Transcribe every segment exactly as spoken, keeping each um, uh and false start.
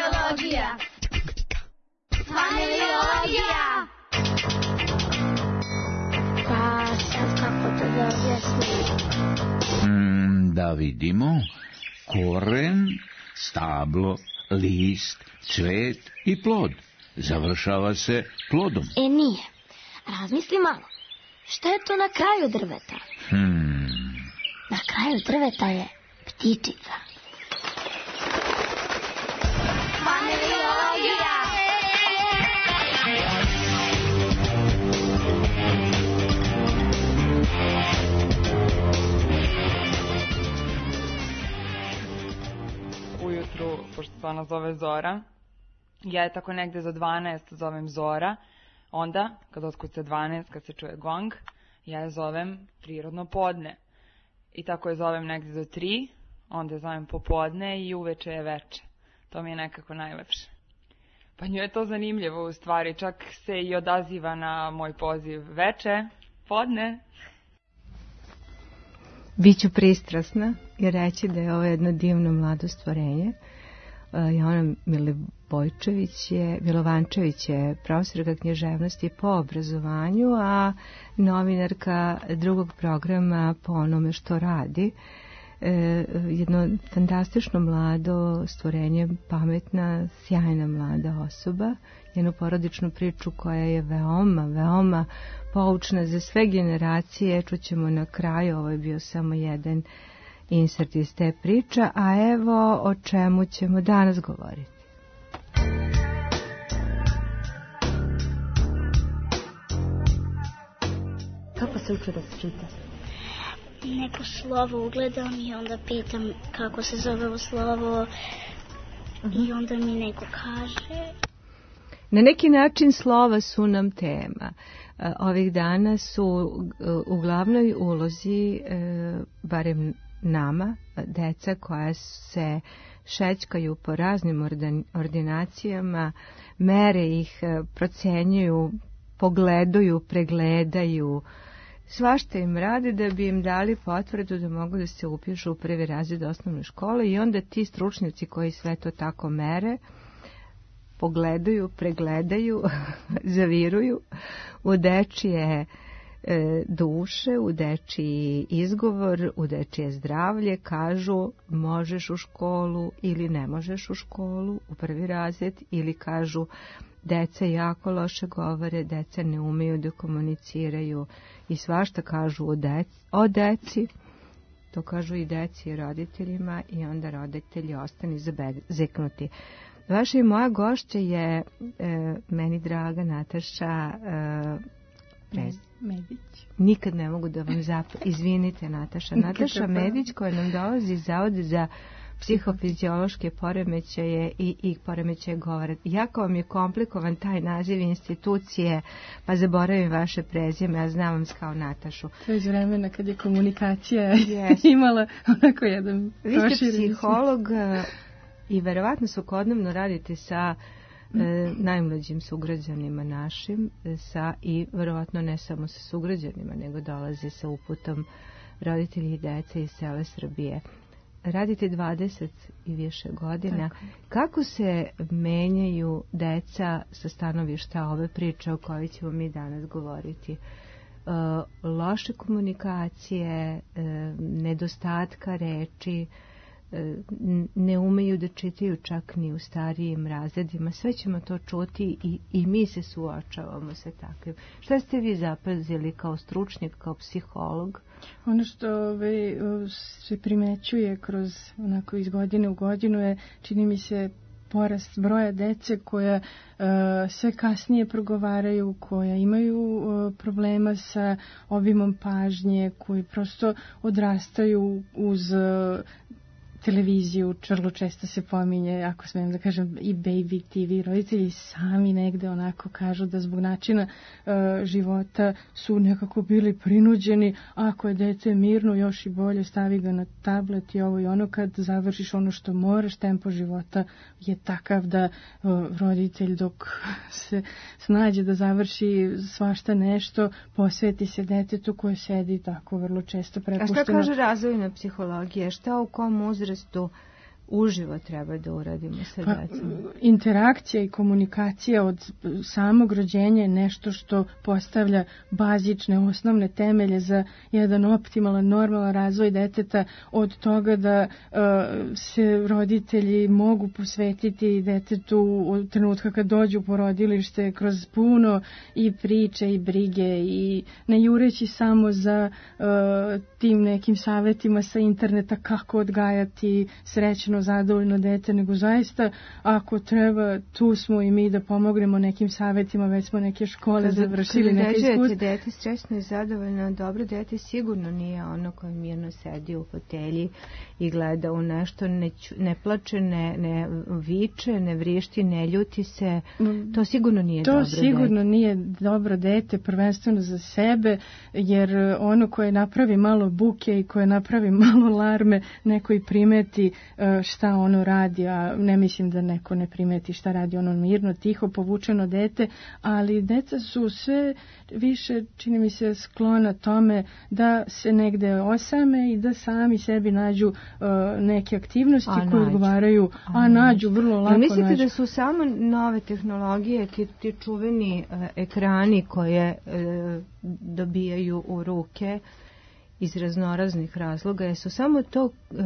Familiologija. Familiologija. Pa sad kako to da objasnim? Mm, da vidimo. Koren, stablo, list, cvet i plod. Završava se plodom. E nije. Razmisli malo. Šta je to na kraju drveta? Hmm. Na kraju drveta je ptičica. Familiologija. Ujutru, pošto se ona zove Zora, ja je tako negde za dvanaest zovem Zora, onda, kad otkuca dvanaest, kad se čuje gong, ja je zovem prirodno podne. I tako je zovem negde do tri, onda je zovem popodne i uveče je veče. To mi je nekako najlepše. Pa nju je to zanimljivo u stvari, čak se i odaziva na moj poziv veče, podne. Biću pristrasna i reći da je ovo jedno divno mlado stvorenje. Jovana Milivojčević je, Milovančević je profesorka književnosti po obrazovanju, a novinarka drugog programa po onome što radi. E, jedno fantastično mlado stvorenje, pametna, sjajna mlada osoba, jednu porodičnu priču koja je veoma, veoma poučna za sve generacije. Čućemo na kraju, ovo je bio samo jedan insert iz te priče, a evo o čemu ćemo danas govoriti. Kako se uči da se čita? Neko slovo ugledam i onda pitam kako se zove ovo slovo i onda mi neko kaže. Na neki način slova su nam tema. Ovih dana su u glavnoj ulozi, barem nama, deca koja se šećkaju po raznim ordinacijama, mere ih, procenjuju, pogledaju, pregledaju, svašta im rade da bi im dali potvrdu da mogu da se upišu u prvi razred osnovne škole i onda ti stručnjaci koji sve to tako mere, pogledaju, pregledaju, zaviruju u dečije e, duše, u dečiji izgovor, u dečije zdravlje, kažu možeš u školu ili ne možeš u školu, u prvi razred, ili kažu deca jako loše govore, deca ne umeju da komuniciraju i svašta kažu o deci, o deci. To kažu i deci i roditeljima i onda roditelji ostani zabezeknuti. Vaša i moja gošća je e, meni draga Nataša e, Prez... Medić. Nikad ne mogu da vam zap... Izvinite, Nataša. Nataša Medić koja nam dolazi iz Zavoda za psihofiziološke poremećaje i, i poremećaje govora. Jako vam je komplikovan taj naziv institucije, pa zaboravim vaše prezime, a znam vam kao Natašu. To je iz vremena kad je komunikacija yes. imala onako jedan prošireni. Vi ste psiholog i verovatno svakodnevno radite sa e, najmlađim sugrađanima našim, sa, i verovatno ne samo sa sugrađanima, nego dolaze sa uputom roditelji i deca iz cele Srbije. Radite dvadeset i više godina. Tako. Kako se menjaju deca sa stanovišta ove priče o kojoj ćemo mi danas govoriti? E, loše komunikacije, e, nedostatka reči, e, ne umeju da čitaju čak ni u starijim razredima. Sve ćemo to čuti i, i mi se suočavamo sa takvim. Šta ste vi zapazili kao stručnjak, kao psiholog? Ono što ove, se primećuje kroz onako iz godine u godinu je, čini mi se, porast broja dece koja uh, sve kasnije progovaraju, koja imaju uh, problema sa obimom pažnje, koji prosto odrastaju uz uh, televiziju, vrlo često se pominje, ako smijem da kažem, i baby ti vi. Roditelji sami negde onako kažu da zbog načina uh, života su nekako bili prinuđeni, ako je dete mirno, još i bolje, stavi ga na tablet i ovo i ono, kad završiš ono što moraš, tempo života je takav da uh, roditelj dok se snađe da završi svašta nešto, posveti se detetu koje sedi tako vrlo često prepušteno. A šta kaže razvojna psihologija? Šta u kom uzrastu uživo treba da uradimo sa Pa, decom? interakcija i komunikacija od samog rođenja je nešto što postavlja bazične, osnovne temelje za jedan optimalan, normalan razvoj deteta, od toga da uh, se roditelji mogu posvetiti detetu od trenutka kad dođu u porodilište kroz puno i priče i brige i ne jureći samo za uh, tim nekim savjetima sa interneta kako odgajati srećno, zadovoljno dete, nego zaista ako treba, tu smo i mi da pomognemo nekim savjetima, već smo neke škole kada, završili, kada neke iskustva. Kada dete srećno i zadovoljno, dobro dete sigurno nije ono koje mirno sedi u fotelji i gleda u nešto, ne, ne plače, ne, ne viče, ne vrišti, ne ljuti se. To sigurno nije to dobro dete. To sigurno nije dobro dete, prvenstveno za sebe, jer ono koje napravi malo buke i koje napravi malo larme, neko i primeti šta ono radi, a ne mislim da neko ne primeti šta radi, ono mirno, tiho, povučeno dete, ali deca su sve više, čini mi se, sklona tome da se negde osame i da sami sebi nađu uh, neke aktivnosti a koje odgovaraju, a, a nađu vrlo lako. Mislite nađu. Da su samo nove tehnologije, ti, ti čuveni uh, ekrani koje uh, dobijaju u ruke iz raznoraznih razloga, jesu samo to uh,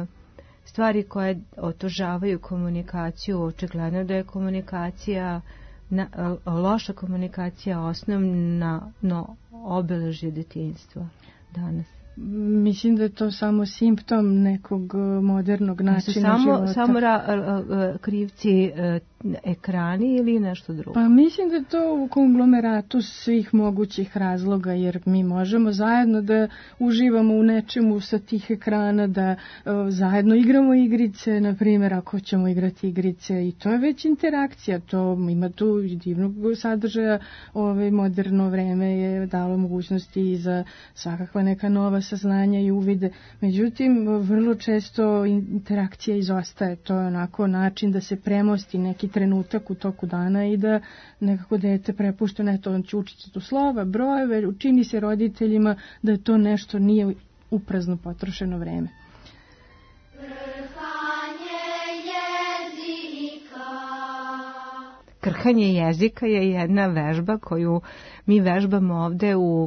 stvari koje otežavaju komunikaciju? Očigledno da je komunikacija, na, loša komunikacija osnovna no, obeležje detinjstva danas. Mislim da je to samo simptom nekog modernog načina samo, života. Samo ra, ra, krivci ekrani ili nešto drugo? Pa mislim da je to u konglomeratu svih mogućih razloga, jer mi možemo zajedno da uživamo u nečemu sa tih ekrana, da uh, zajedno igramo igrice, na primjer ako ćemo igrati igrice, i to je već interakcija, to ima tu divnog sadržaja. Ove moderno vreme je dalo mogućnosti i za svakakva neka nova saznanja i uvide. Međutim, vrlo često interakcija izostaje. To je onako način da se premosti neki trenutak u toku dana i da nekako dete prepušta, ne to, on će učiti tu slova, brojeve, učini se roditeljima da to nešto nije uprazno potrošeno vreme. Krhanje jezika je jedna vežba koju mi vežbamo ovde u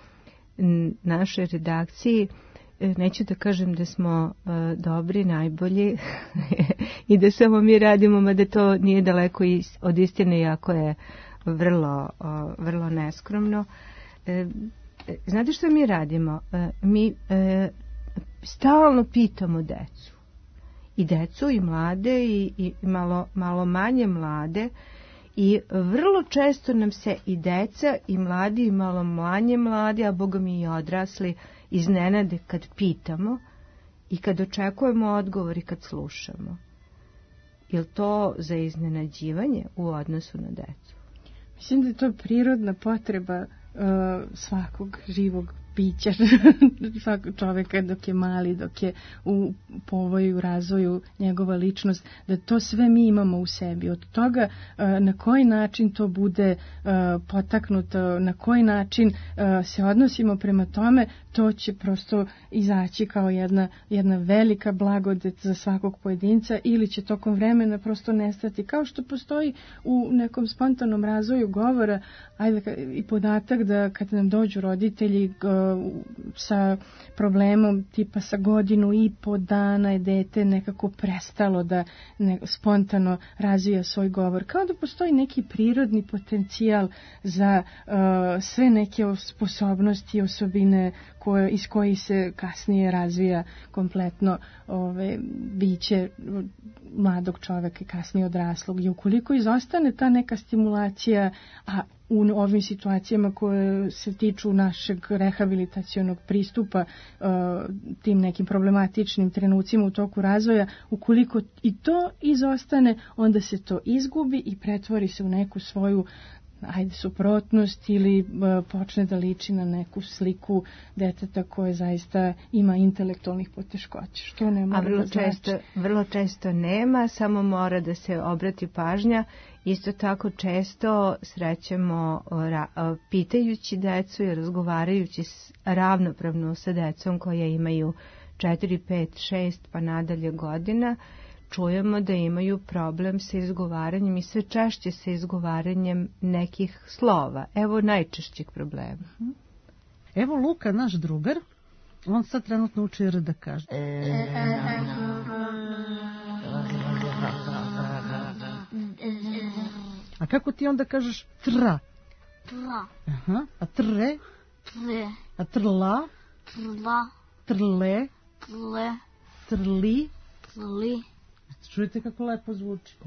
našoj redakciji. Neću da kažem da smo uh, dobri, najbolji i da samo mi radimo, mada to nije daleko is, od istine, iako je vrlo, uh, vrlo neskromno. Uh, znate što mi radimo? Uh, mi uh, stalno pitamo decu. I decu i mlade i, i malo, malo manje mlade. I vrlo često nam se i deca i mladi i malo manje mladi, a boga mi i odrasli, iznenade kad pitamo i kad očekujemo odgovor i kad slušamo. Je li to za iznenađivanje u odnosu na decu? Mislim da je to prirodna potreba uh, svakog živog bića, svakog čoveka dok je mali, dok je u povoju, razvoju njegova ličnost, da to sve mi imamo u sebi. Od toga na koji način to bude potaknuto, na koji način se odnosimo prema tome, to će prosto izaći kao jedna, jedna velika blagodet za svakog pojedinca, ili će tokom vremena prosto nestati. Kao što postoji u nekom spontanom razvoju govora, ajde, i podatak da kad nam dođu roditelji sa problemom tipa sa godinu i po dana je dete nekako prestalo da ne, spontano razvija svoj govor. Kao da postoji neki prirodni potencijal za uh, sve neke sposobnosti i osobine koje, iz kojih se kasnije razvija kompletno ove, biće mladog čoveka i kasnije odraslog. I ukoliko izostane ta neka stimulacija, a u ovim situacijama koje se tiču našeg rehabilitacionog pristupa uh, tim nekim problematičnim trenucima u toku razvoja, ukoliko i to izostane, onda se to izgubi i pretvori se u neku svoju ajde suprotnost ili uh, počne da liči na neku sliku deteta koje zaista ima intelektualnih poteškoća. Što ne mora A vrlo da znači. često, vrlo često nema, samo mora da se obrati pažnja. Isto tako često srećemo ra, pitajući decu i razgovarajući ravnopravno sa decom koje imaju četiri, pet, šest pa nadalje godina, čujemo da imaju problem sa izgovaranjem i sve češće sa izgovaranjem nekih slova. Evo najčešćih problema. Evo Luka, naš drugar, on sad trenutno uči R da kaže. A kako ti onda kažeš tra? Tra. Aha. A tre? Tre. A trla? Trla. Trle? Tle. Trli? Tli. Čujete kako lepo zvuči.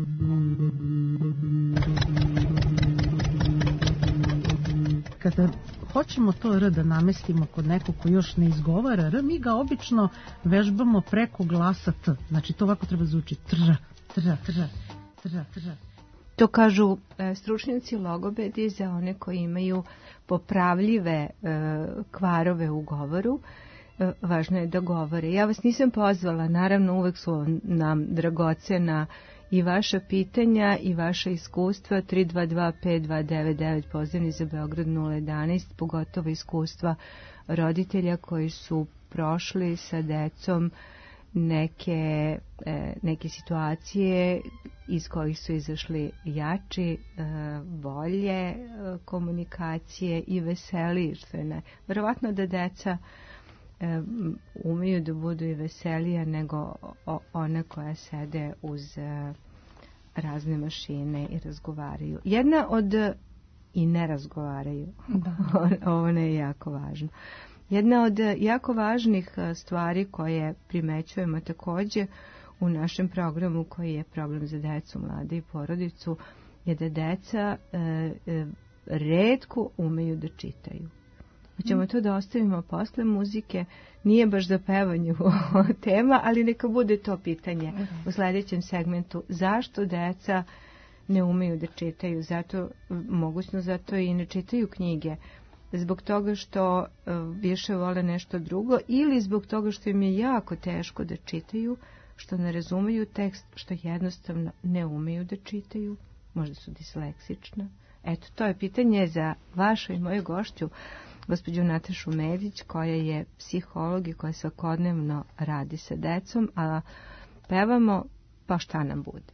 Kada hoćemo to R da namestimo kod nekog ko još ne izgovara R, mi ga obično vežbamo preko glasa T. Znači to ovako treba zvuči. Tra, tra, tra, tra, tra. To kažu e, stručnjaci logopedi za one koji imaju popravljive e, kvarove u govoru. E, važno je da govore. Ja vas nisam pozvala, naravno uvek su nam dragocena i vaša pitanja i vaša iskustva. Tri dva dva pet dva devet devet pozivni za Beograd nula jedanaest, pogotovo iskustva roditelja koji su prošli sa decom neke, e, neke situacije iz kojih su izašli jači, e, bolje e, komunikacije i veseliji, što je ne. Verovatno da deca e, umeju da budu i veselija nego o, one koja sede uz e, razne mašine i razgovaraju. Jedna od i ne razgovaraju. Da. Ovo ne je jako važno. Jedna od jako važnih stvari koje primećujemo takođe u našem programu koji je problem za decu, mlade i porodicu je da deca e, e, retko umeju da čitaju. Hoćemo to da ostavimo posle muzike, nije baš za pevanje tema, ali neka bude to pitanje u sledećem segmentu. Zašto deca ne umeju da čitaju? Zato, mogućno zato i ne čitaju knjige. Zbog toga što više vole nešto drugo ili zbog toga što im je jako teško da čitaju, što ne razumeju tekst, što jednostavno ne umeju da čitaju, možda su disleksična. Eto, to je pitanje za vašu i moju gošću, gospođu Natašu Medić, koja je psiholog i koja svakodnevno radi sa decom, a pevamo pa šta nam bude.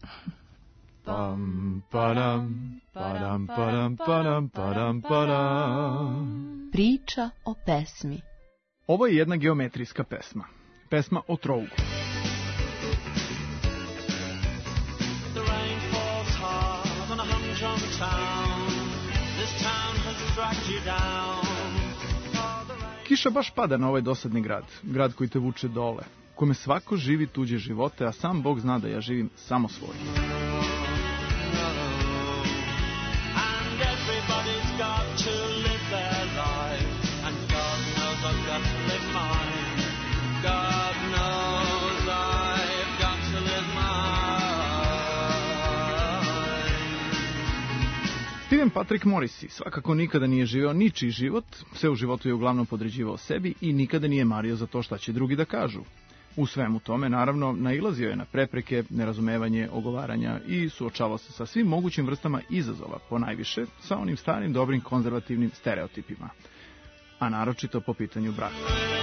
Pam, padam, padam, padam, padam, padam, padam. Priča o pesmi. Ovo je jedna geometrijska pesma. Pesma o trougu. Kiša baš pada na ovaj dosadni grad, grad koji te vuče dole, u kome svako živi tuđe živote, a sam Bog zna da ja živim samo svoj. Steven Patrick Morrissey svakako nikada nije živeo ničiji život, sve u životu je uglavnom podređivao sebi i nikada nije mario za to šta će drugi da kažu. U svemu tome, naravno, nailazio je na prepreke, nerazumevanje, ogovaranja i suočavao se sa svim mogućim vrstama izazova, ponajviše sa onim starim, dobrim, konzervativnim stereotipima, a naročito po pitanju braka.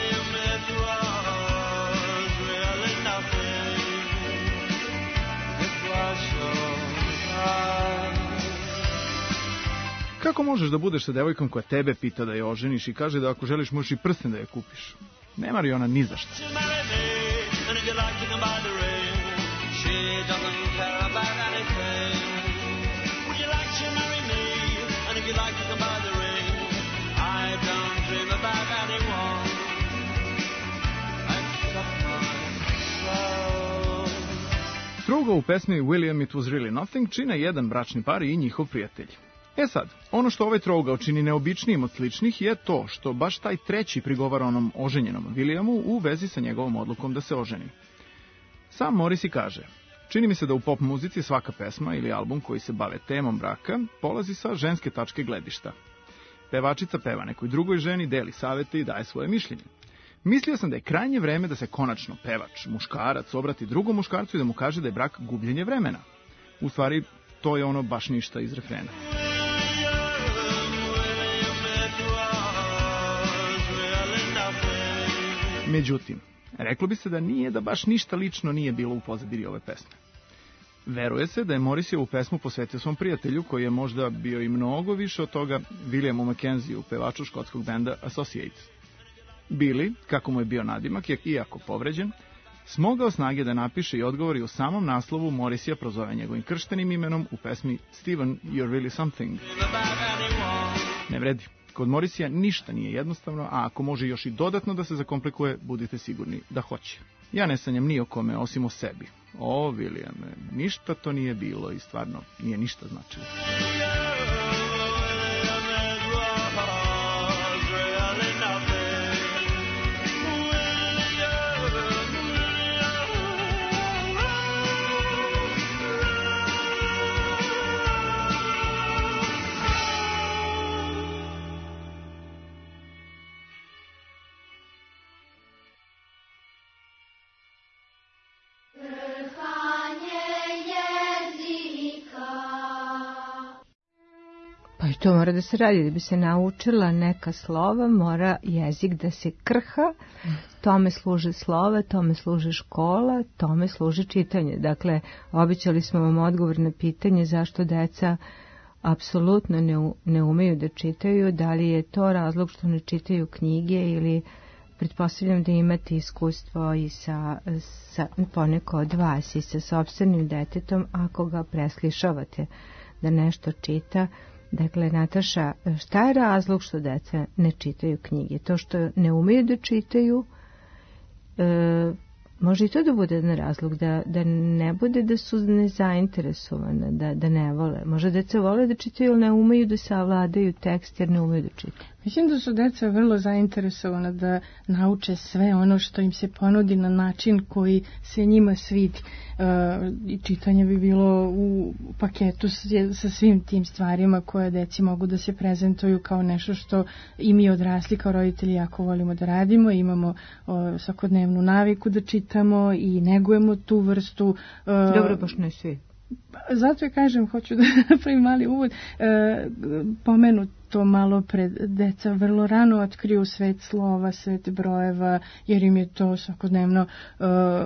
Kako možeš da budeš sa devojkom koja tebe pita da je oženiš i kaže da ako želiš možeš i prsten da je kupiš? Ne mari ona ni za šta. Trouga u pesmi William It Was Really Nothing čine jedan bračni par i njihov prijatelj. E sad, ono što ovaj trougao čini neobičnijim od sličnih je to što baš taj treći prigovara onom oženjenom Williamu u vezi sa njegovom odlukom da se oženi. Sam Morrissey kaže, čini mi se da u pop muzici svaka pesma ili album koji se bave temom braka polazi sa ženske tačke gledišta. Pevačica peva nekoj drugoj ženi, deli savete i daje svoje mišljenje. Mislio sam da je krajnje vreme da se konačno pevač, muškarac, obrati drugom muškarcu i da mu kaže da je brak gubljenje vremena. U stvari, to je ono baš ništa iz refrena. Međutim, Reklo bi se da nije da baš ništa lično nije bilo u pozadini ove pesme. Veruje se da je Morrissey ovu pesmu posvetio svom prijatelju, koji je možda bio i mnogo više od toga, Williamu Mackenzie, pevaču škotskog benda Associates. Billy, kako mu je bio nadimak, je, iako povređen, smogao snage da napiše i odgovori u samom naslovu Morrisseya prozove njegovim krštenim imenom u pesmi Steven, You're Really Something. Ne vredi. Kod Morrisseya ništa nije jednostavno, a ako može još i dodatno da se zakomplikuje, budite sigurni da hoće. Ja ne sanjam ni o kome osim o sebi. O, Williame, ništa to nije bilo i stvarno nije ništa značilo. Pa i to mora da se radi, da bi se naučila neka slova, mora jezik da se krha, tome služe slova, tome služe škola, tome služi čitanje. Dakle, obećali smo vam odgovor na pitanje zašto deca apsolutno ne, ne umeju da čitaju, da li je to razlog što ne čitaju knjige ili pretpostavljam da imate iskustvo i sa, sa poneko od vas i sa sopstvenim detetom ako ga preslišavate da nešto čita. Dakle, Nataša, šta je razlog što deca ne čitaju knjige? To što ne umeju da čitaju, e, može i to da bude jedan razlog, da, da ne bude da su nezainteresovane, da, da ne vole. Može deca vole da čitaju, ali ne umeju da savladaju tekst jer ne umeju da čitaju. Mislim da su deca vrlo zainteresovana da nauče sve ono što im se ponudi na način koji se njima svidi. I čitanje bi bilo u paketu sa svim tim stvarima koje deci mogu da se prezentuju kao nešto što i mi odrasli kao roditelji jako volimo da radimo. Imamo o, svakodnevnu naviku da čitamo i negujemo tu vrstu. Dobro, baš ne svi. Zato je kažem, hoću da napravim mali uvod, e, pomenu to malo pred deca vrlo rano otkriju svet slova, svet brojeva, jer im je to svakodnevno e,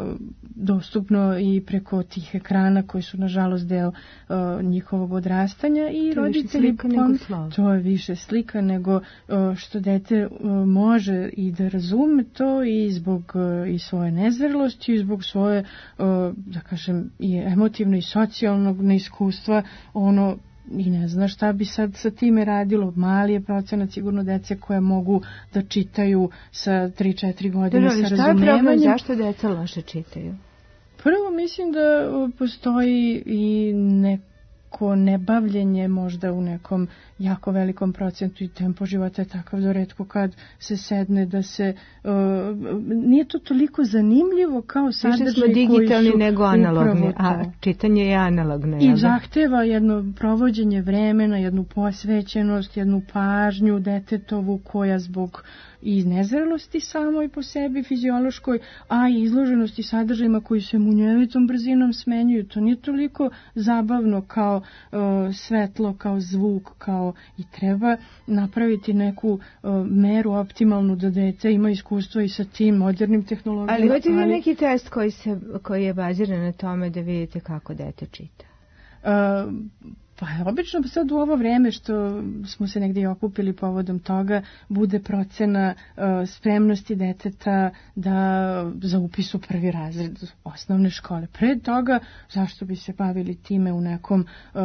dostupno i preko tih ekrana koji su nažalost deo e, njihovog odrastanja i to roditelji pom... to je više slika nego e, što dete e, može i da razume to i zbog e, i svoje nezrelosti i zbog svoje e, da kažem i emotivno i socijalnog neiskustva, ono i ne zna šta bi sad sa time radilo. Mali je procenat sigurno dece koje mogu da čitaju sa tri četiri godine sa razumevanjem. Šta je problem, zašto deca loše čitaju? Prvo mislim da postoji i neko nebavljenje možda u nekom jako velikom procentu i tempo života je takav da retko kad se sedne da se uh, nije to toliko zanimljivo kao sadržaj koji su digitalni nego analogni, a čitanje je analogno. I zahteva jedno provođenje vremena, jednu posvećenost, jednu pažnju detetovu koja zbog i nezrelosti samoj po sebi fiziološkoj, a i izloženosti sadržajima koji se munjevitom brzinom smenjuju. To nije toliko zabavno kao uh, svetlo, kao zvuk, kao i treba napraviti neku uh, meru optimalnu da dete ima iskustvo i sa tim modernim tehnologijama. Ali imate li neki test koji, se, koji je baziran na tome da vidite kako dete čita? Uh, Pa obično sad u ovo vrijeme što smo se negdje okupili povodom toga bude procena uh, spremnosti deteta da za upis u prvi razred osnovne škole. Pre toga zašto bi se bavili time u nekom uh,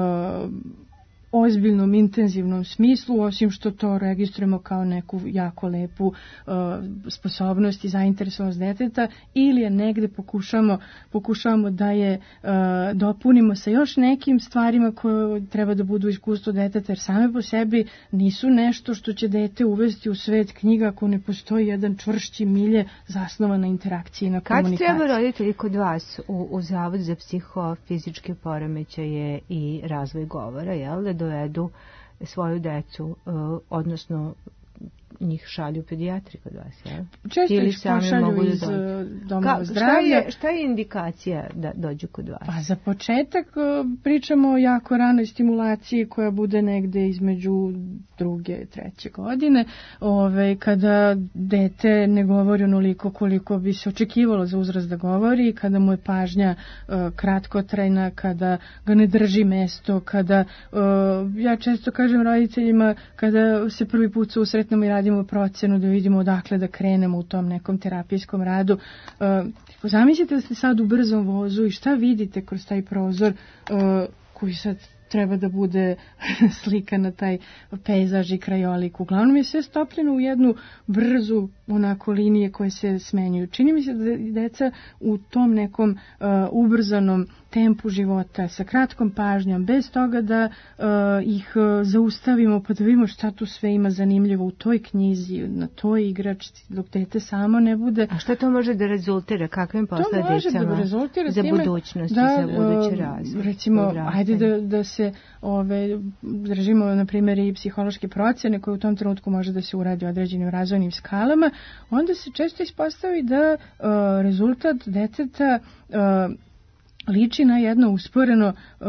ozbiljnom, intenzivnom smislu, osim što to registrujemo kao neku jako lepu uh, sposobnost i zainteresovanost deteta, ili je negde pokušamo, pokušavamo da je uh, dopunimo sa još nekim stvarima koje treba da budu iskustvo deteta, jer same po sebi nisu nešto što će dete uvesti u svet knjiga ako ne postoji jedan čvršći milje zasnovan na interakciji i na komunikaciji. Kad treba roditelji kod vas u, u Zavod za psihofizičke poremećaje i razvoj govora, jel da dovedu svoju decu, odnosno njih šalju pedijatri kod vas, jel? Često ili ih sami pošalju mogu iz da dođu? domova Ka, zdravlja. Šta je, šta je indikacija da dođu kod vas? Pa za početak pričamo o jako ranoj stimulaciji koja bude negde između druge, treće godine, ove, kada dete ne govori onoliko koliko bi se očekivalo za uzrast da govori, kada mu je pažnja uh, kratkotrajna, kada ga ne drži mesto, kada, uh, ja često kažem roditeljima, kada se prvi put susretnemo i radimo procenu da vidimo odakle da krenemo u tom nekom terapijskom radu. Uh, zamislite da ste sad u brzom vozu i šta vidite kroz taj prozor uh, koji sad treba da bude slika na taj pejzaž i krajolik. Uglavnom je sve stopljeno u jednu brzu onako linije koje se smenjuju. Čini mi se da deca u tom nekom uh, ubrzanom tempu života, sa kratkom pažnjom, bez toga da uh, ih uh, zaustavimo pa da vidimo šta tu sve ima zanimljivo u toj knjizi, na toj igračci, dok dete samo ne bude... A šta to može da rezultira? Kakvim posledicama da rezultira za time budućnost da, i za budući razvoj? Recimo, ajde da, da se ove, držimo, na primjer, i psihološke procjene koje u tom trenutku može da se uradi određenim razvojnim skalama, onda se često ispostavi da uh, rezultat deteta uh, liči na jedno usporeno uh,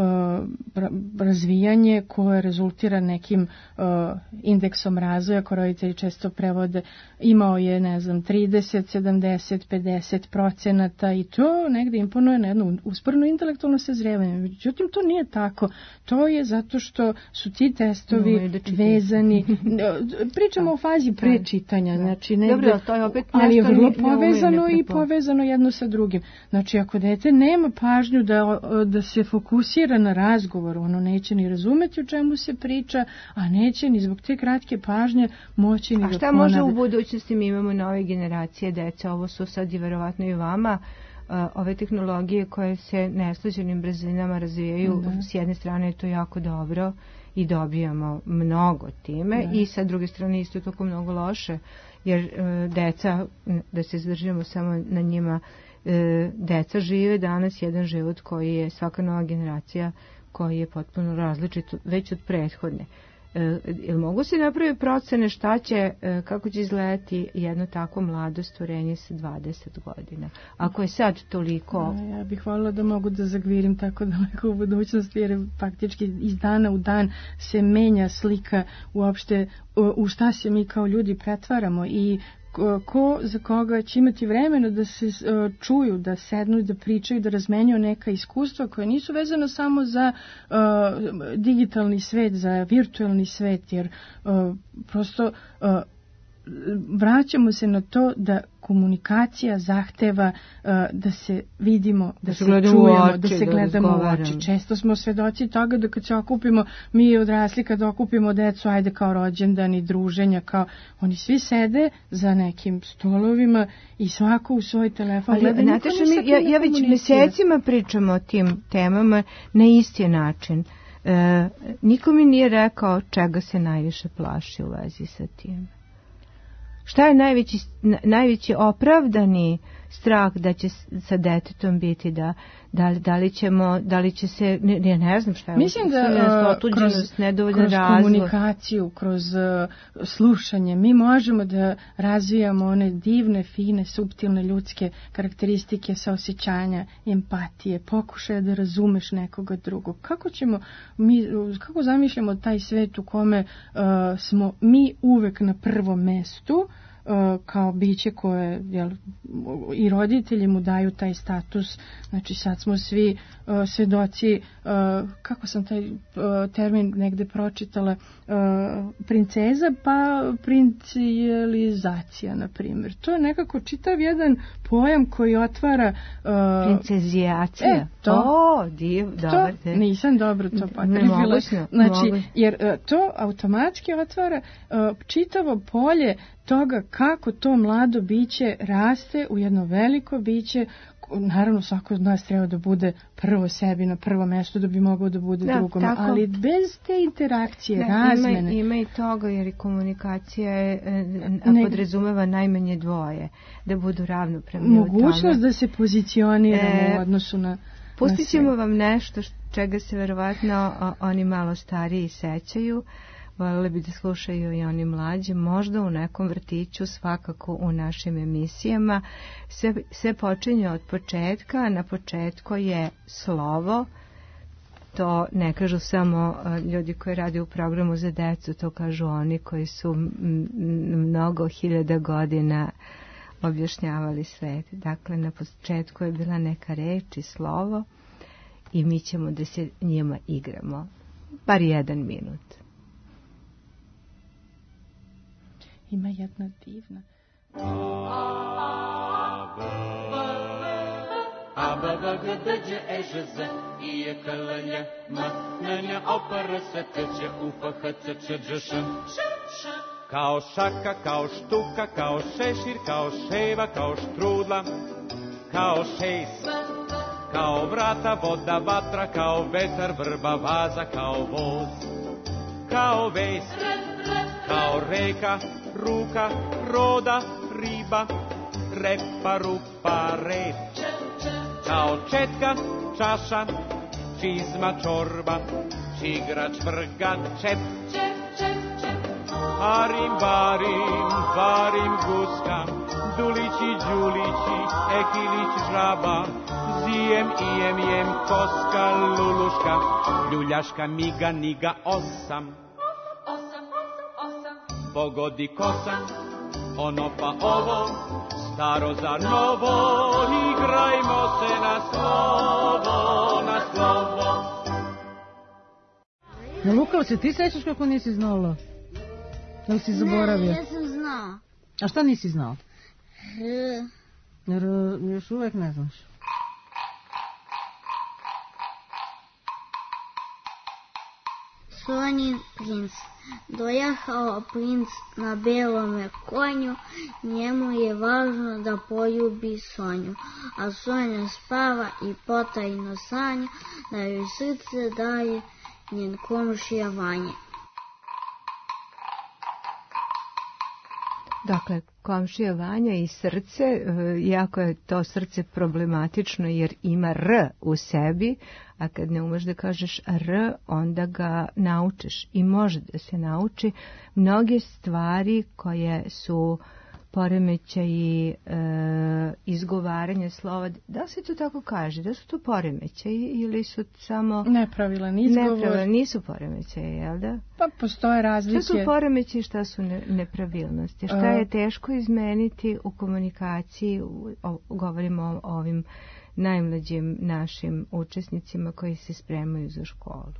razvijanje koje rezultira nekim uh, indeksom razvoja, koje roditelji često prevode. Imao je, ne znam, trideset, sedamdeset, pedeset procenata i to negde imponuje na jedno usporeno intelektualno sazrevanje. Međutim, to nije tako. To je zato što su ti testovi no, vezani. Pričamo o fazi prečitanja. Znači, negde, dobro, to je opet ali je vrlo povezano i povezano jedno sa drugim. Znači, ako dete nema pažnju da, da se fokusira na razgovor, ono neće ni razumeti o čemu se priča, a neće ni zbog te kratke pažnje moći ni da ponavlja. A šta može u budućnosti? Mi imamo nove generacije dece, ovo su sad i verovatno i vama, uh, ove tehnologije koje se nesluđenim brzinama razvijaju, da. S jedne strane je to jako dobro i dobijamo mnogo time da. I sa druge strane isto tako mnogo loše, jer uh, deca, da se zadržimo samo na njima, E, deca žive danas jedan život koji je svaka nova generacija koji je potpuno različit već od prethodne. E, jel mogu se napraviti procene šta će, e, kako će izgledati jedno tako mlado stvorenje sa dvadeset godina? Ako je sad toliko... Ja, ja bih voljela da mogu da zagvirim tako daleko u budućnosti, jer faktički iz dana u dan se menja slika uopšte u, u šta se mi kao ljudi pretvaramo i ko za koga će imati vremena da se uh, čuju, da sednu i da pričaju, da razmenjuju neka iskustva koja nisu vezana samo za uh, digitalni svet, za virtualni svet, jer uh, prosto uh, vraćamo se na to da komunikacija zahteva uh, da se vidimo, da, da se čujemo, oči, da se da gledamo u oči. Često smo svedoci toga da kad se okupimo, mi odrasli kad okupimo decu, ajde kao rođendani, druženja, kao oni svi sede za nekim stolovima i svako u svoj telefon gleda. Nataša, ja, ja već mesecima pričamo o tim temama na isti način. E, niko mi nije rekao čega se najviše plaši u vezi sa tim. Šta je najveći, najveći opravdani strah da će sa detetom biti, da, da, da li ćemo, da li će se, ne, ne znam šta je. Mislim da uh, kroz, kroz komunikaciju, kroz uh, slušanje, mi možemo da razvijamo one divne, fine, suptilne ljudske karakteristike saosećanja, empatije, pokušaja da razumeš nekoga drugog. Kako ćemo, mi, kako zamišljamo taj svet u kome uh, smo mi uvek na prvom mestu, Uh, kao biće koje jel, i roditelji mu daju taj status, znači sad smo svi uh, svedoci, uh, kako sam taj uh, termin negde pročitala, uh, princeza pa princijalizacija, na primjer. To je nekako čitav jedan pojam koji otvara... Uh, Princezijacija. E, to, o, div, dobar. To, nisam dobro to potrebila. Znači, jer uh, to automatski otvara uh, čitavo polje toga kako to mlado biće raste u jedno veliko biće. Naravno, svako od nas treba da bude prvo sebi na prvo mesto da bi mogao da bude da, drugom, tako, ali bez te interakcije, ne, razmene. Ima, ima i toga, jer i komunikacija je, ne, podrazumeva najmanje dvoje, da budu ravnopravni. Mogućnost da se pozicioniramo e, u odnosu na... Pustit ćemo vam nešto čega se verovatno oni malo stariji sećaju. voljeli bi da slušaju i oni mlađi, možda u nekom vrtiću, svakako u našim emisijama. Sve, sve počinje od početka, a na početku je slovo. To ne kažu samo ljudi koji rade u programu za decu, to kažu oni koji su mnogo hiljada godina objašnjavali svet. Dakle, na početku je bila neka reč i slovo i mi ćemo da se njima igramo. Bar jedan minut. Ima jedna divna. A, B, V, G, D, Đ, E, Ž, Z, I, E, K, L, Nj, M, N, Ň, O, P, R, S, T, Č, U, P, H, C, Č, Đ, Š. Kao šaka, kao štuka, kao šešir, kao ševa, kao štrudla, kao šejs. Kao vrata, voda, vatra, kao vetar, vrba, vaza, kao voz. Kao ves, kao reka, ruka, roda, riba, repa, rupa, rep. Kao četka, čaša, čizma, čorba, čigrač, vrga, čep. Harim, barim, barim, guska, dulići, đulići, ekilić, žaba, zijem, ijem, jem, koska, luluška, ljuljaška, miga, niga, osam. Osam, osam, osam. Pogodi kosa, ono pa ovo, staro za novo, igrajmo se na slovo, na slovo. Ja, Luka, se ti sećaš kako nisi znala? Da li si zaboravio? Ne, ja sam znao. A šta nisi znao? R. R, još uvek ne znaš. Sonjin princ. Dojahao princ na belome konju, njemu je važno da poljubi Sonju, a Sonja spava i potajno sanja, da joj srce daje njen komšija Vanja. Dakle, komšija Vanja i srce, iako je to srce problematično jer ima R u sebi, a kad ne umeš da kažeš R, onda ga naučiš i može da se nauči. Mnoge stvari koje su poremećaji e, izgovaranja slova, da se to tako kaže, da su to poremećaji ili su samo nepravilan izgovor? Nepravilan, nisu poremećaji, jel da? Pa postoje razlike. Šta su poremećaji, šta su ne, nepravilnosti? Šta je teško izmeniti u komunikaciji, u, o, govorimo o ovim najmlađim našim učesnicima koji se spremaju za školu?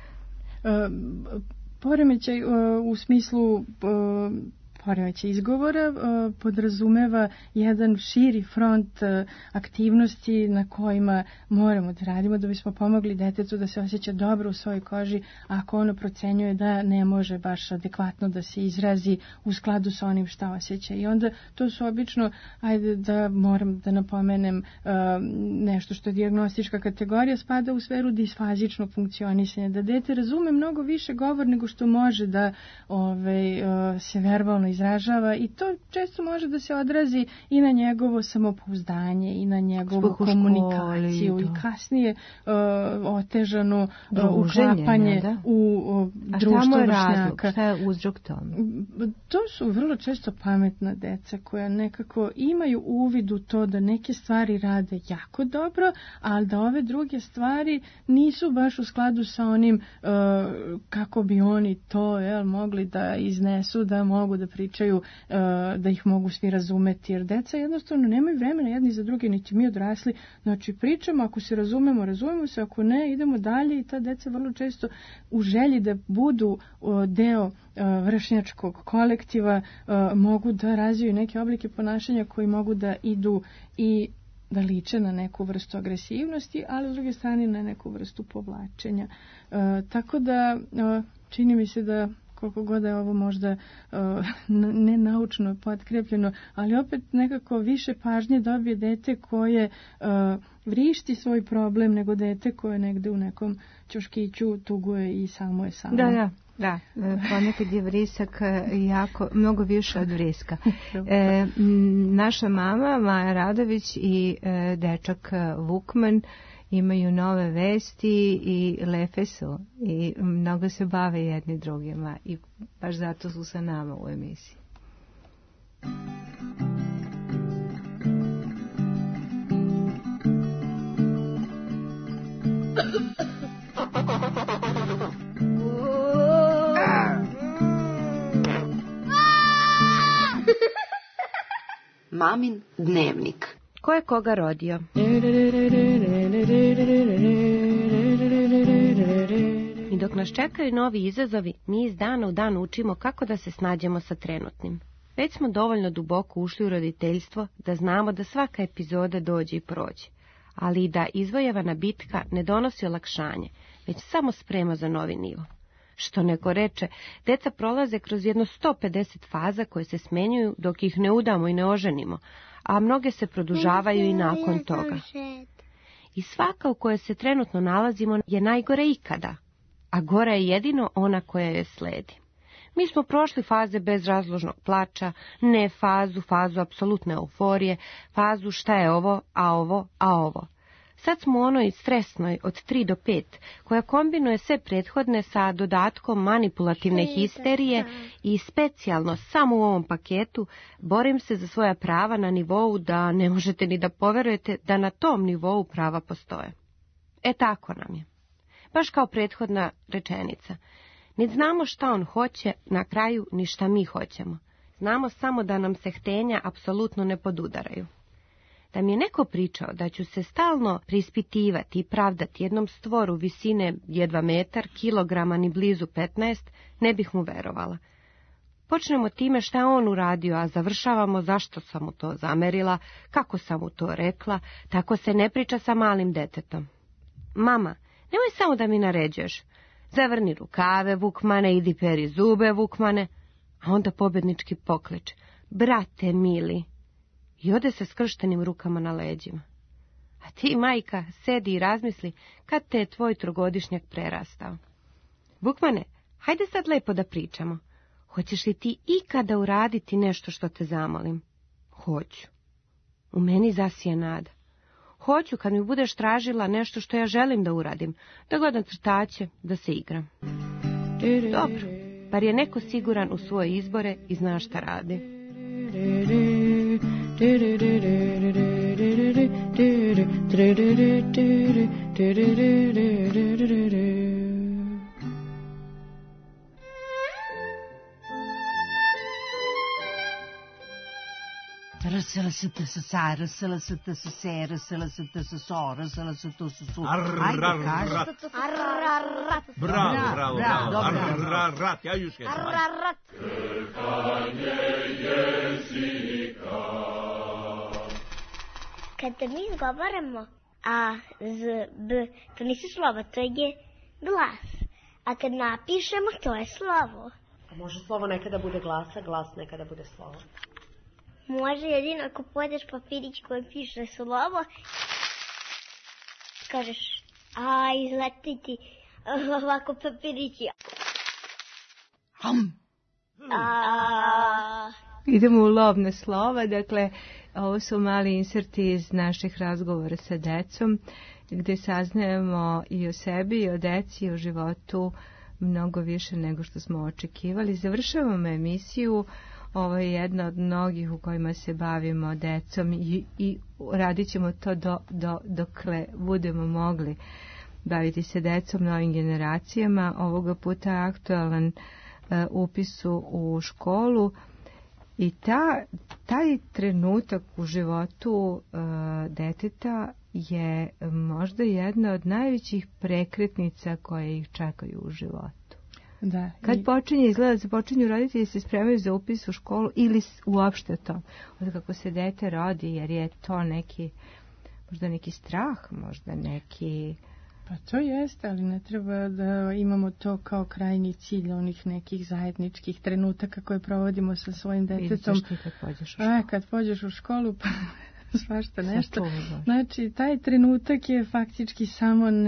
E, poremećaj e, u smislu e, poremećaj izgovora e, podrazumeva jedan širi front e, aktivnosti na kojima moramo da radimo da bismo pomogli detetu da se osjeća dobro u svojoj koži ako ono procenjuje da ne može baš adekvatno da se izrazi u skladu sa onim šta osjeća. I onda to su obično, ajde da moram da napomenem e, nešto što je dijagnostička kategorija, spada u sferu disfazičnog funkcionisanja, da dete razume mnogo više govor nego što može da ovaj, e, se verbalno izražava i to često može da se odrazi i na njegovo samopouzdanje i na njegovu Zbog komunikaciju školi, i kasnije uh, otežano uh, uklapanje da? u uh, društvo vršnjaka. A šta mu je razlog? Šta je uzrok tome? To su vrlo često pametna deca koja nekako imaju uvid u to da neke stvari rade jako dobro, ali da ove druge stvari nisu baš u skladu sa onim uh, kako bi oni to jel, mogli da iznesu, da mogu da pričaju, uh, da ih mogu svi razumeti, jer deca jednostavno nemaju vremena jedni za druge, niti mi odrasli. Znači pričamo, ako se razumemo, razumemo se, ako ne, idemo dalje i ta deca vrlo često u želji da budu uh, deo uh, vršnjačkog kolektiva uh, mogu da razviju neke oblike ponašanja koji mogu da idu i da liče na neku vrstu agresivnosti, ali s druge strane na neku vrstu povlačenja. Uh, tako da uh, čini mi se da koliko god je ovo možda uh, nenaučno potkrepljeno, ali opet nekako više pažnje dobije dete koje uh, vrišti svoj problem nego dete koje negde u nekom ćoškiću tuguje i samo je samo. Da, da. Da, ponekad je vrisak jako, mnogo više od vriska. E, naša mama, Maja Radović i e, dečak Vukman imaju nove vesti i lepe su i mnogo se bave jedni drugima i baš zato su sa nama u emisiji. Mamin dnevnik. Ko je koga rodio? I dok nas čekaju novi izazovi, mi iz dana u dan učimo kako da se snađemo sa trenutnim. Već smo dovoljno duboko ušli u roditeljstvo da znamo da svaka epizoda dođe i prođe, ali i da izvojevana bitka ne donosi olakšanje, već samo sprema za novi nivo. Što neko reče, deca prolaze kroz jedno sto pedeset faza koje se smenjuju dok ih ne udamo i ne oženimo, a mnoge se produžavaju i nakon toga. I svaka u kojoj se trenutno nalazimo je najgore ikada, a gora je jedino ona koja je sledi. Mi smo prošli faze bezrazložnog plača, ne fazu, fazu apsolutne euforije, fazu šta je ovo, a ovo, a ovo. Sad smo u onoj stresnoj od tri do pet, koja kombinuje sve prethodne sa dodatkom manipulativne histerije i specijalno samo u ovom paketu borim se za svoja prava na nivou da ne možete ni da poverujete da na tom nivou prava postoje. E tako nam je. Baš kao prethodna rečenica. Ni znamo šta on hoće, na kraju ni šta mi hoćemo. Znamo samo da nam se htenja apsolutno ne podudaraju. Da mi je neko pričao da ću se stalno preispitivati i pravdati jednom stvoru visine jedva metar, kilograma ni blizu petnaest, ne bih mu verovala. Počnemo time šta je on uradio, a završavamo zašto sam mu to zamerila, kako sam mu to rekla, tako se ne priča sa malim detetom. Mama, nemoj samo da mi naređuješ. Zavrni rukave, Vukmane, idi peri zube, Vukmane. A onda pobednički poklič. Brate mili. I ode sa skrštenim rukama na leđima. A ti, majka, sedi i razmisli kad te je tvoj trogodišnjak prerastao. Vukmane, hajde sad lepo da pričamo. Hoćeš li ti ikada uraditi nešto što te zamolim? Hoću. U meni zasije nada. Hoću kad mi budeš tražila nešto što ja želim da uradim, da gledam crtaće, da se igram. Dobro, bar je neko siguran u svoje izbore i zna šta radi. Rsela se te sa sa, rsela se te sa se, rsela se te sa so, rsela se te sa su. Ajde, kaži. Bravo, bravo, bravo. Arrarat, ja još kažem. Arrarat. Kada mi izgovaramo a, z, b, to nisu slova, to je glas. A kad napišemo, to je slovo. A može slovo nekada bude glasa, glas nekada bude slovo? Može, jedino ako pojedeš papirić koji piše slovo, kažeš, a izleti ti ovako papirići. Ham. A... Idemo u lovne slova, dakle, ovo su mali inserti iz naših razgovora sa decom, gdje saznajemo i o sebi, i o deci, i o životu mnogo više nego što smo očekivali. Završavamo emisiju. Ovo je jedna od mnogih u kojima se bavimo decom i, i radit ćemo to do, do, dokle budemo mogli baviti se decom, novim generacijama. Ovoga puta aktualan uh, upisu u školu i ta, taj trenutak u životu uh, deteta je možda jedna od najvećih prekretnica koje ih čekaju u životu. Da, kad i... počinje izgleda, se počinju roditelji se spremaju za upis u školu ili uopšte to, od kako se dete rodi, jer je to neki, možda neki strah, možda neki... Pa to jeste, ali ne treba da imamo to kao krajnji cilj onih nekih zajedničkih trenutaka koje provodimo sa svojim detetom. Vidiš ti kad pođeš u školu. A, kad pođeš u školu, pa svašta nešto. Znači, taj trenutak je faktički samo nek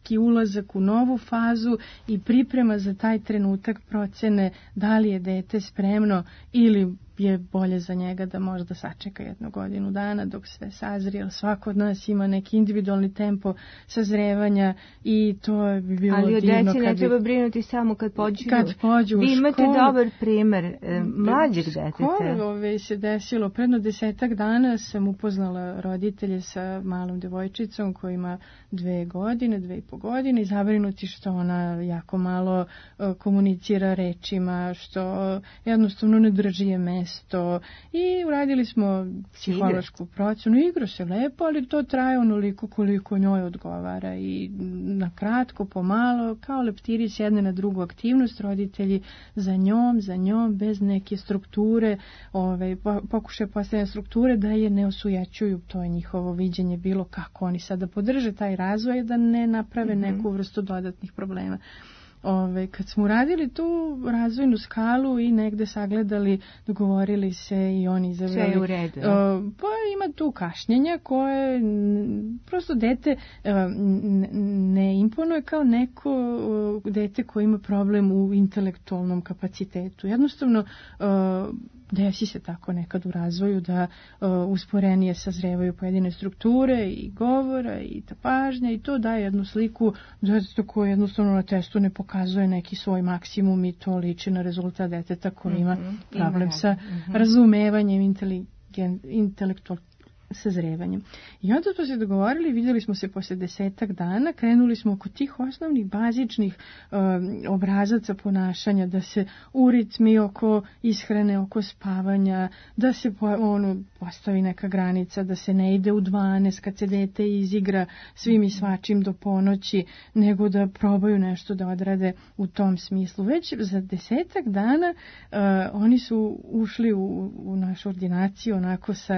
neki ulazak u novu fazu i priprema za taj trenutak procene da li je dete spremno ili je bolje za njega da možda sačeka jednu godinu dana dok sve sazri, jer svako od nas ima neki individualni tempo sazrevanja i to bi bilo divno. Ali o deci ne treba brinuti samo kad pođu, kad pođu Vi u imate školu. dobar primer e, mlađeg deteta. Skoro ove se desilo, predno desetak dana sam upoznala roditelje sa malom devojčicom koja ima dve godine, dve i po godine i zabrinuti što ona jako malo uh, komunicira rečima, što jednostavno ne drži je mesto i uradili smo psihološku procenu. Igra se lepo, ali to traje onoliko koliko njoj odgovara i na kratko, pomalo, kao leptiri s jedne na drugu aktivnost, roditelji za njom, za njom, bez neke strukture, ove, pokušaju postavljanja strukture da je ne osujećuju, to je njihovo viđenje bilo kako oni sada podrže taj razvoj, da ne naprave mm-hmm. neku vrstu dodatnih problema. Ove, kad smo uradili tu razvojnu skalu i negde sagledali, dogovorili se i oni izabrali. Sve je u redu. Uh, pa ima tu kašnjenja koje n, prosto dete uh, n, ne imponuje kao neko uh, dete koje ima problem u intelektualnom kapacitetu. Jednostavno uh, desi se tako nekad u razvoju da uh, usporenije sazrevaju pojedine strukture i govora i ta pažnja i to daje jednu sliku deteta koje jednostavno na testu ne pokazuje neki svoj maksimum i to liči na rezultat deteta koji ima mm-hmm. problem ima, sa mm-hmm. razumevanjem intelektualnog sazrevanjem. I onda to se dogovorili, vidjeli smo se posle desetak dana, krenuli smo oko tih osnovnih bazičnih um, obrazaca ponašanja, da se uritmi oko ishrane, oko spavanja, da se po, ono, postavi neka granica, da se ne ide u dvanaest kad se dete izigra svim i svačim do ponoći, nego da probaju nešto da odrade u tom smislu. Već za desetak dana uh, oni su ušli u, u našu ordinaciju onako sa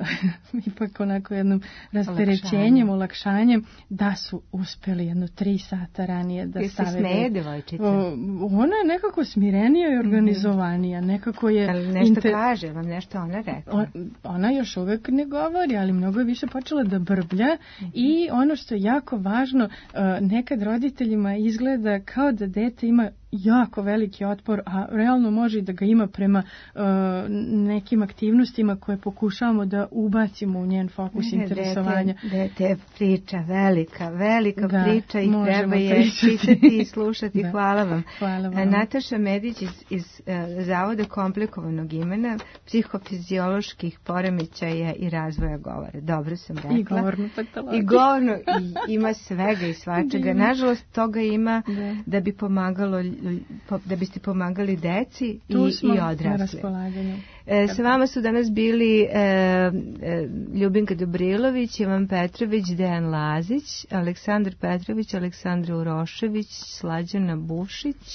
ipak onako jednom rasterećenjem, olakšanjem, da su uspeli jedno tri sata ranije da stave. Se smeje devojčica? Ona je nekako smirenija i organizovanija. Nekako je... Ali nešto inter... kaže, vam nešto ona rekla? On, ona još uvek ne govori, ali mnogo je više počela da brblja mm-hmm. i ono što je jako važno, nekad roditeljima izgleda kao da dete ima jako veliki otpor, a realno može i da ga ima prema uh, nekim aktivnostima koje pokušavamo da ubacimo u njen fokus ne, interesovanja. Dete, dete je priča, velika, velika da, priča i treba je čitati i slušati. Da. Hvala vam. Hvala vam. Nataša Medić iz, iz uh, Zavoda komplikovanog imena, psihofizioloških poremećaja i razvoja govora. Dobro sam rekla. I govornu patologiju. I govornu, i ima svega i svačega. Nažalost, toga ima da, da bi pomagalo da biste pomagali deci i, i odrasli. E, sa vama su danas bili e, e, Ljubinka Dobrilović, Ivan Petrović, Dejan Lazić, Aleksandar Petrović, Aleksandra Urošević, Slađana Bušić,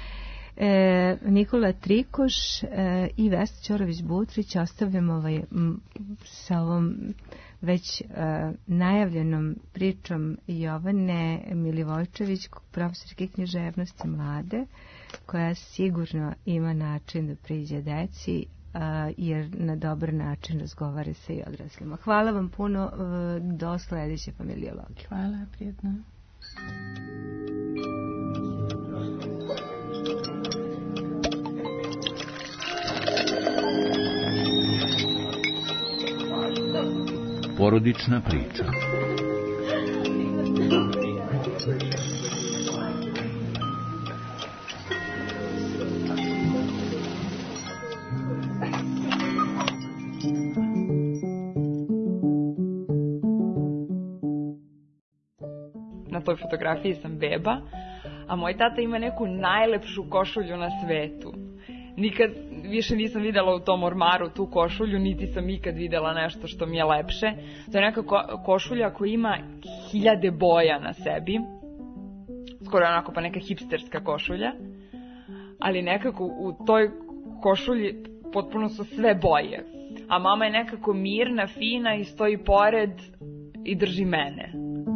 e, Nikola Trikoš e, i Vesna Ćorović-Butrić. Ostavljamo ovaj, m, sa ovom već uh, najavljenom pričom Jovane Milivojčević, profesorke književnosti mlade, koja sigurno ima način da priđe deci, uh, jer na dobar način razgovara se i odraslima. Hvala vam puno, uh, do sledeće familiologije. Hvala, prijetno. Porodična priča. Na toj fotografiji sam beba, a moj tata ima neku najlepšu košulju na svetu. Nikad više nisam videla u tom ormaru tu košulju, niti sam ikad videla nešto što mi je lepše. To je neka ko- košulja koja ima hiljade boja na sebi. Skoro onako pa neka hipsterska košulja. Ali nekako u toj košulji potpuno su sve boje. A mama je nekako mirna, fina i stoji pored i drži mene.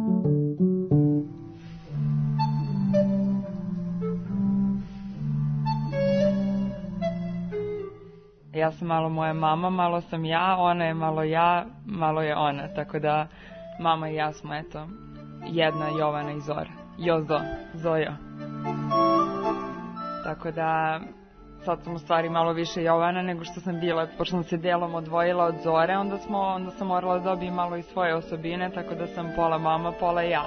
Ja sam malo moja mama, malo sam ja, ona je malo ja, malo je ona. Tako da mama i ja smo, eto, jedna Jovana i Zora. Jozo, Zojo. Tako da sad sam u stvari malo više Jovana nego što sam bila, pošto sam se delom odvojila od Zore, onda, smo, onda sam morala da dobijem malo i svoje osobine, tako da sam pola mama, pola ja.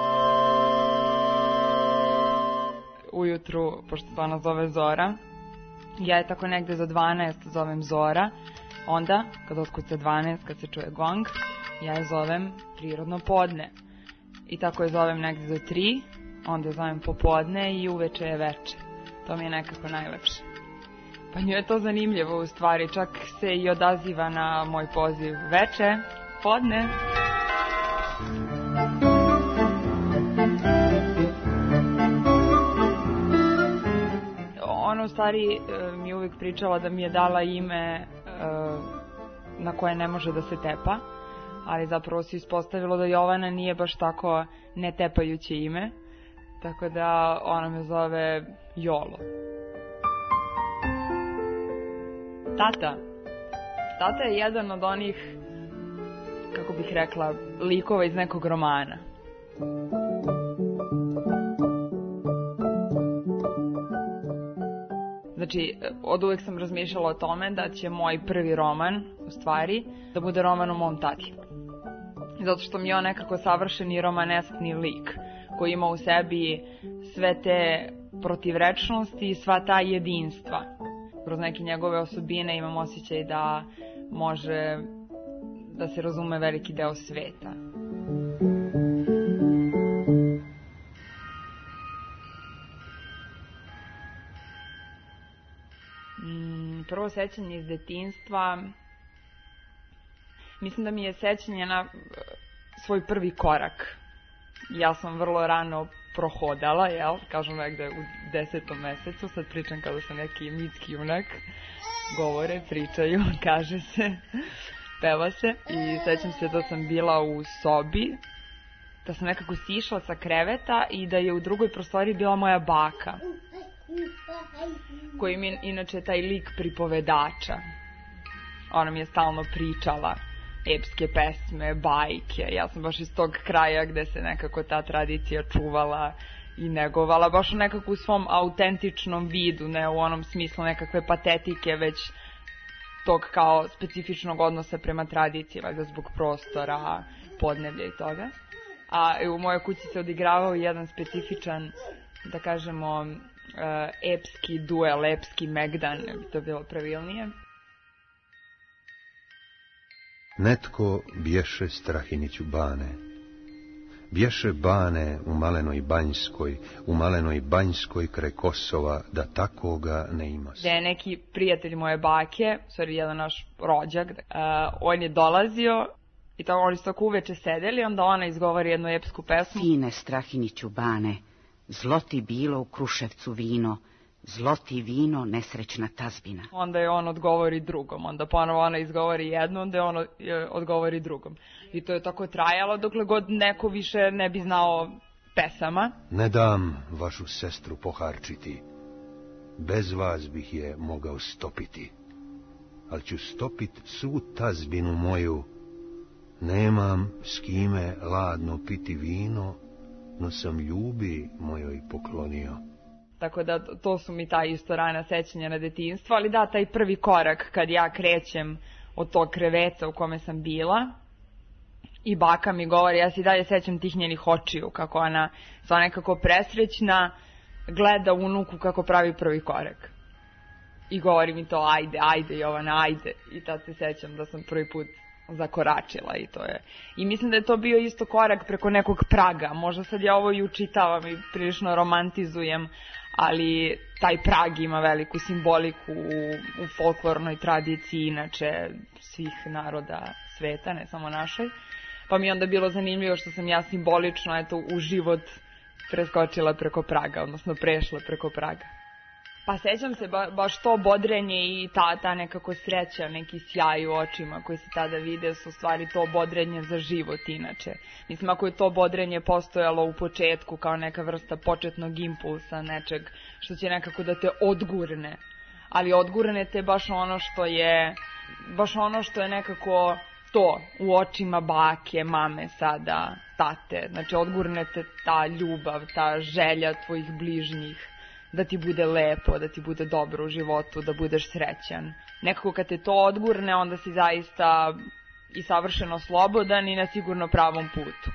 Ujutru, pošto se ona zove Zora, ja je tako negde za dvanaest zovem Zora, onda, kad otkuca dvanaest, kad se čuje gong, ja je zovem prirodno podne. I tako je zovem negde za tri, onda je zovem popodne i uveče je veče. To mi je nekako najlepše. Pa nju je to zanimljivo u stvari, čak se i odaziva na moj poziv veče, podne. Ona u stvari mi je uvijek pričala da mi je dala ime na koje ne može da se tepa, ali zapravo se ispostavilo da Jovana nije baš tako netepajuće ime, tako da ona me zove Jolo. Tata. Tata je jedan od onih, kako bih rekla, likova iz nekog romana. Znači, od uvek sam razmišljala o tome da će moj prvi roman, u stvari, da bude roman o mom tati. Zato što mi je on nekako savršeni romaneskni lik, koji ima u sebi sve te protivrečnosti i sva ta jedinstva. Kroz neke njegove osobine imam osjećaj da može da se razume veliki deo sveta. Prvo sećanje iz detinjstva, mislim da mi je sećanje na svoj prvi korak. Ja sam vrlo rano prohodala, jel, kažem negde u desetom mesecu, sad pričam kada sam neki mitski junak, govore, pričaju, kaže se, peva se, i sećam se da sam bila u sobi, da sam nekako sišla sa kreveta i da je u drugoj prostoriji bila moja baka, koji mi je inače taj lik pripovedača. Ona mi je stalno pričala epske pesme, bajke. Ja sam baš iz tog kraja gde se nekako ta tradicija čuvala i negovala, baš nekako u svom autentičnom vidu, ne u onom smislu nekakve patetike, već tog kao specifičnog odnosa prema tradiciji, valjda zbog prostora, podneblja i toga. A u mojoj kući se odigravao jedan specifičan, da kažemo, epski duel, epski megdan, ne bi to bilo pravilnije. Netko bješe Strahiniću Bane. Bješe Bane u Malenoj Banjskoj, u Malenoj Banjskoj kraj Kosova, da takoga ne ima. Da je neki prijatelj moje bake, sorry, jedan naš rođak, uh, on je dolazio i tako oni su tako uveče sedeli, onda ona izgovori jednu epsku pesmu. Sine Strahiniću Bane, zlo ti bilo u Kruševcu vino, zlo ti vino, nesrećna tazbina. Onda je on odgovori drugom, onda ponovo ona izgovori jednu, onda je on odgovori drugom. I to je tako trajalo dokle god neko više ne bi znao pesama. Ne dam vašu sestru poharčiti, bez vas bih je mogao stopiti, ali ću stopit svu tazbinu moju. Nemam s kime ladno piti vino, no sam ljubi mojoj poklonio. Tako da to su mi ta isto rana sećanja na detinjstvo, ali da, taj prvi korak kad ja krećem od tog kreveca u kome sam bila i baka mi govori, ja se dalje sećam tih njenih očiju, kako ona sva nekako presrećna gleda unuku kako pravi prvi korak. I govori mi to, ajde, ajde Jovana, ajde. I tad se sećam da sam prvi put zakoračila i to je. I mislim da je to bio isto korak preko nekog praga. Možda sad ja ovo i učitavam i prilično romantizujem, ali taj prag ima veliku simboliku u, u folklornoj tradiciji inače svih naroda sveta, ne samo našoj. Pa mi je onda bilo zanimljivo što sam ja simbolično eto, u život preskočila preko praga, odnosno prešla preko praga. Pa sećam se ba, baš to bodrenje i ta, ta nekako sreća, neki sjaj u očima koji se tada vide su stvari to bodrenje za život inače. Mislim, ako je to bodrenje postojalo u početku kao neka vrsta početnog impulsa nečeg što će nekako da te odgurne, ali odgurne te baš ono što je, baš ono što je nekako to u očima bake, mame sada, tate. Znači, odgurnete ta ljubav, ta želja tvojih bližnjih, da ti bude lepo, da ti bude dobro u životu, da budeš srećan. Nekako kad te to odgurne, onda si zaista i savršeno slobodan i na sigurno pravom putu.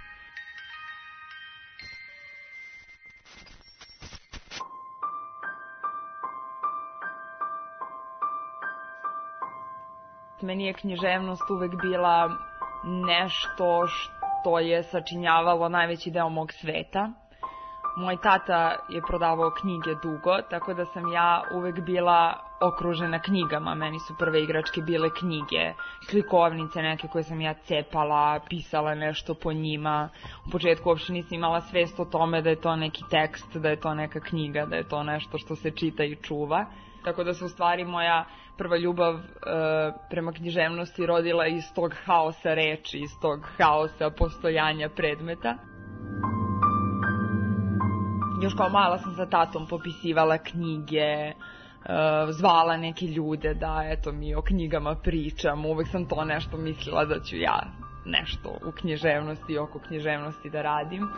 Meni je književnost uvek bila nešto što je sačinjavalo najveći deo mog sveta. Moj tata je prodavao knjige dugo, tako da sam ja uvek bila okružena knjigama. Meni su prve igračke bile knjige, slikovnice neke koje sam ja cepala, pisala nešto po njima. U početku uopšte nisam imala svest o tome da je to neki tekst, da je to neka knjiga, da je to nešto što se čita i čuva. Tako da se u stvari moja prva ljubav e, prema književnosti rodila iz tog haosa reči, iz tog haosa postojanja predmeta. Još kao mala sam sa tatom popisivala knjige, zvala neke ljude da eto mi o knjigama pričam. Uvek sam to nešto mislila da ću ja nešto u književnosti i oko književnosti da radim.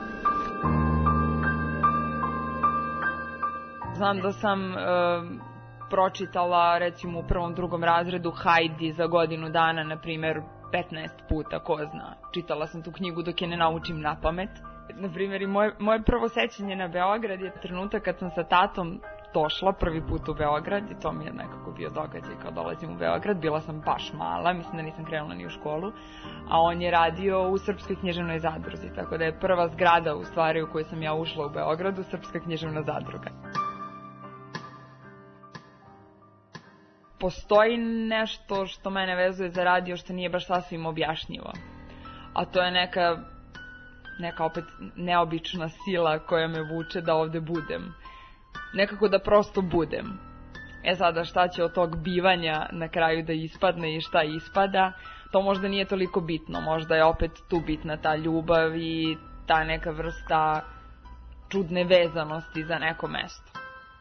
Znam da sam e, pročitala recimo u prvom, drugom razredu Hajdi za godinu dana, na primer petnaest puta, ko zna. Čitala sam tu knjigu dok je ne naučim na pamet. Na primjer, moje, moje prvo sećanje na Beograd je trenutak kad sam sa tatom došla prvi put u Beograd i to mi je nekako bio događaj kao dolazim u Beograd. Bila sam baš mala, mislim da nisam krenula ni u školu, a on je radio u Srpskoj književnoj zadruzi, tako da je prva zgrada u stvari u kojoj sam ja ušla u Beogradu Srpska književna zadruga. Postoji nešto što mene vezuje za radio što nije baš sasvim objašnjivo, a to je neka neka opet neobična sila koja me vuče da ovde budem. Nekako da prosto budem. E sada šta će od tog bivanja na kraju da ispadne i šta ispada, to možda nije toliko bitno. Možda je opet tu bitna ta ljubav i ta neka vrsta čudne vezanosti za neko mesto.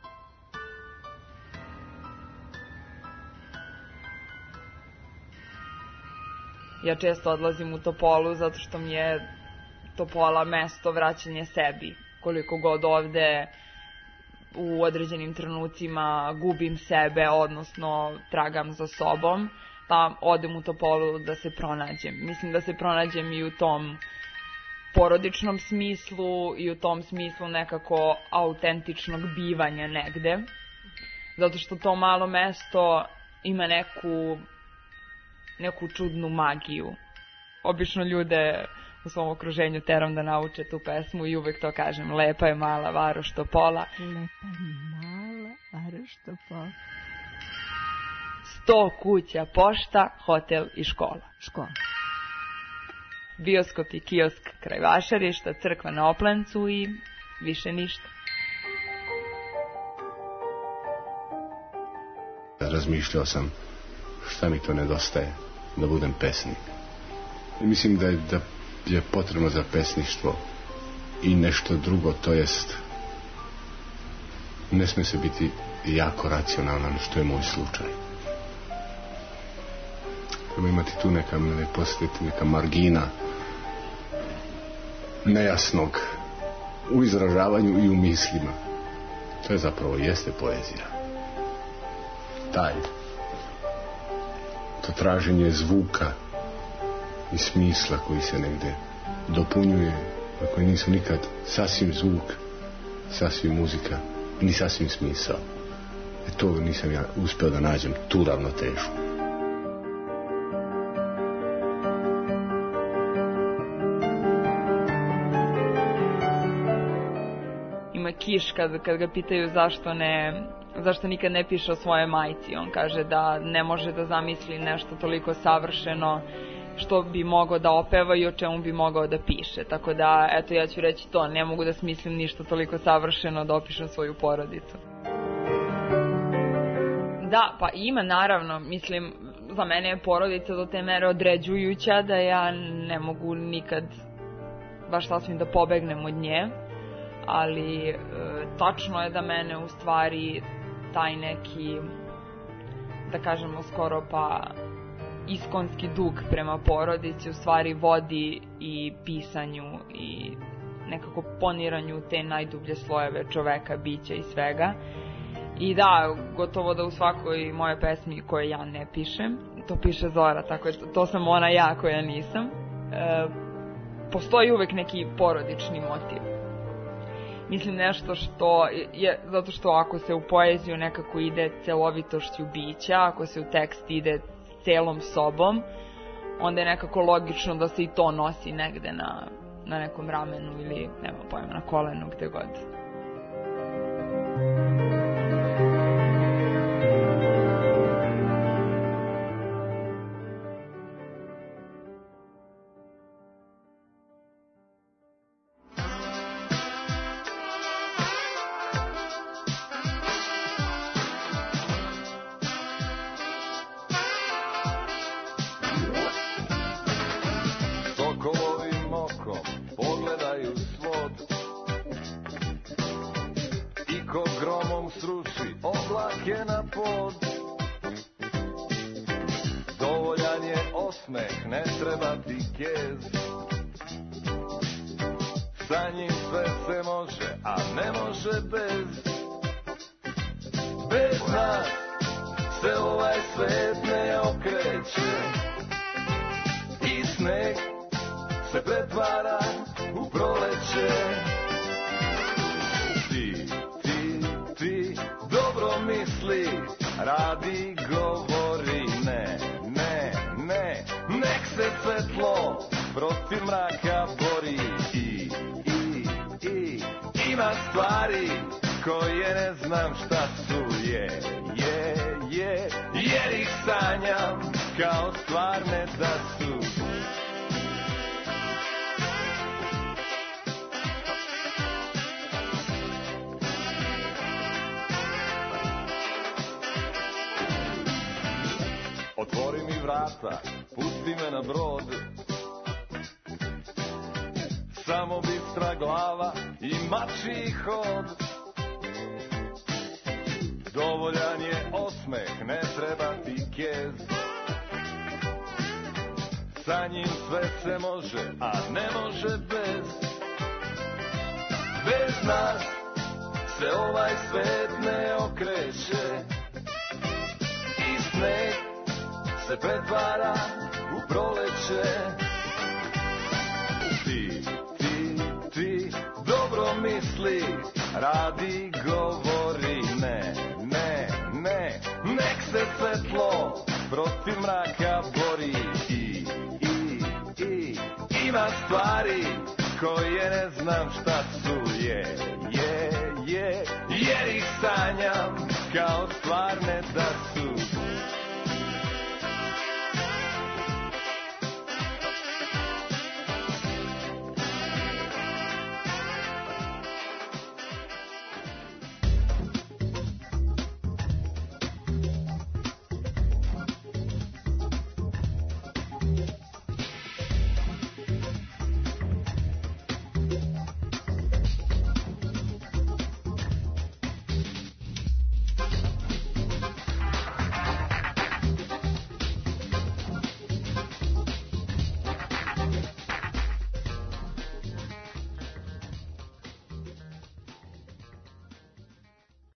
Ja često odlazim u Topolu zato što mi je Topola mesto vraćanje sebi. Koliko god ovde u određenim trenucima gubim sebe, odnosno tragam za sobom, pa odem u Topolu da se pronađem. Mislim da se pronađem i u tom porodičnom smislu i u tom smislu nekako autentičnog bivanja negde. Zato što to malo mesto ima neku, neku čudnu magiju. Obično ljude u svom okruženju teram da nauče tu pesmu i uvek to kažem. Lepa je mala varoš Topola. Lepa je mala varoš Topola. Sto kuća, pošta, hotel i škola. Škola. Bioskop i kiosk kraj Vašarišta, crkva na Oplencu i više ništa. Razmišljao sam šta mi to nedostaje da budem pesnik. I mislim da je, da je potrebno za pesništvo i nešto drugo, to jest ne sme se biti jako racionalan, što je moj slučaj. Treba imati tu neka, ne posjetiti neka margina nejasnog u izražavanju i u mislima. To je zapravo jeste poezija. Taj to traženje zvuka i smisla koji se negde dopunjuje, a koji nisu nikad sasvim zvuk, sasvim muzika, ni sasvim smisao. E to nisam ja uspeo da nađem, tu ravnotežu. Ima Kiš kad, kad ga pitaju zašto ne... zašto nikad ne piše o svojoj majci. On kaže da ne može da zamisli nešto toliko savršeno što bi mogao da opeva i o čemu bi mogao da piše. Tako da, eto, ja ću reći to, ne mogu da smislim ništa toliko savršeno da opišem svoju porodicu. Da, pa ima naravno, mislim, za mene je porodica do te mere određujuća da ja ne mogu nikad baš sasvim da pobegnem od nje, ali e, tačno je da mene u stvari taj neki, da kažemo skoro pa iskonski dug prema porodici u stvari vodi i pisanju i nekako poniranju te najdublje slojeve čoveka, bića i svega. I da, gotovo da u svakoj moje pesmi koje ja ne pišem, to piše Zora, tako je, to sam ona ja koja nisam, e, postoji uvek neki porodični motiv. Mislim nešto što je, zato što ako se u poeziju nekako ide celovitošću bića, ako se u tekst ide celom sobom, onda je nekako logično da se i to nosi negde na, na nekom ramenu ili, nema pojma, na kolenu, gde god. Otvori mi vrata, pusti me na brod. Samo bistra glava i mačji hod. Dovoljan je osmeh, ne treba ti kez. Sa njim sve se može, a ne može bez. Bez nas se ovaj svet ne okreće. I sneg se pretvara u proleće. Ti, ti, ti, dobro misli, radi, govori, ne, ne, ne. Nek se svetlo protiv mraka bori. I, i, i, ima stvari koje ne znam šta su, je, je, je. Jer ih sanjam kao stvarne da su.